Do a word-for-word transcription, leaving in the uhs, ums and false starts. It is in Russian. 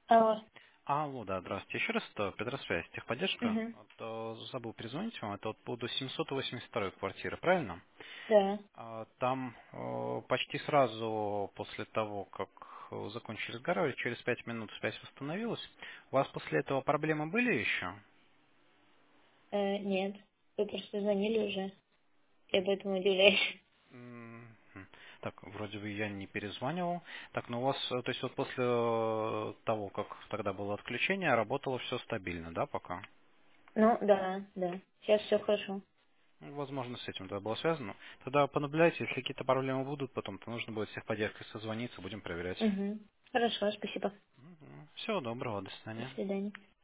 Алло. Алло, да, здравствуйте. Еще раз, это Петросвязь, техподдержка. Угу. Вот, э, забыл перезвонить вам. Это вот по поводу семьсот восемьдесят второй квартиры, правильно? Да. А, Там э, почти сразу после того, как э, закончили разговаривать, через пять минут связь восстановилась. У вас после этого проблемы были еще? Э, нет. Вы просто звонили уже. Я поэтому удивляюсь. М, хм. Так, вроде бы я не перезванивал. Так, ну у вас, э, то есть вот после э, того, как тогда было отключение, работало все стабильно, да, пока? Ну, да, да. Сейчас все хорошо. Ну, возможно, с этим да, было связано. Тогда понаблюдайте, если какие-то проблемы будут потом, то нужно будет всех поддержкой созвониться, будем проверять. Угу. Хорошо, спасибо. Всего доброго, до До свидания. свидания.